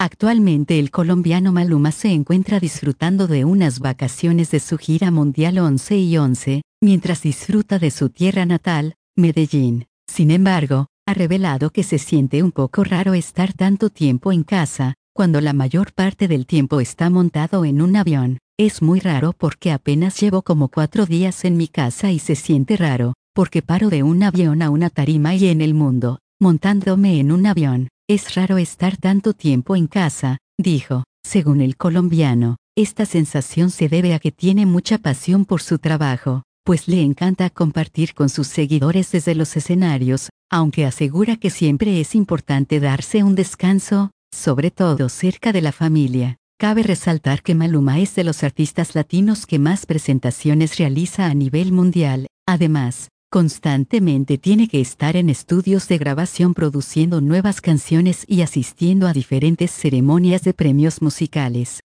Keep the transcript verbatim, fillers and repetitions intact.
Actualmente el colombiano Maluma se encuentra disfrutando de unas vacaciones de su gira mundial once y once, mientras disfruta de su tierra natal, Medellín. Sin embargo, ha revelado que se siente un poco raro estar tanto tiempo en casa, cuando la mayor parte del tiempo está montado en un avión. Es muy raro porque apenas llevo como cuatro días en mi casa y se siente raro, porque paro de un avión a una tarima y en el mundo, montándome en un avión. Es raro estar tanto tiempo en casa, dijo. Según el colombiano, esta sensación se debe a que tiene mucha pasión por su trabajo, pues le encanta compartir con sus seguidores desde los escenarios, aunque asegura que siempre es importante darse un descanso, sobre todo cerca de la familia. Cabe resaltar que Maluma es de los artistas latinos que más presentaciones realiza a nivel mundial. Además, constantemente tiene que estar en estudios de grabación produciendo nuevas canciones y asistiendo a diferentes ceremonias de premios musicales.